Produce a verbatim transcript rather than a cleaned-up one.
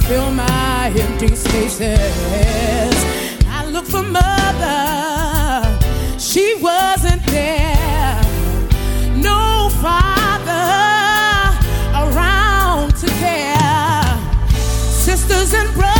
fill my empty spaces. I look for mother, she wasn't there. No father around to care. Sisters and brothers,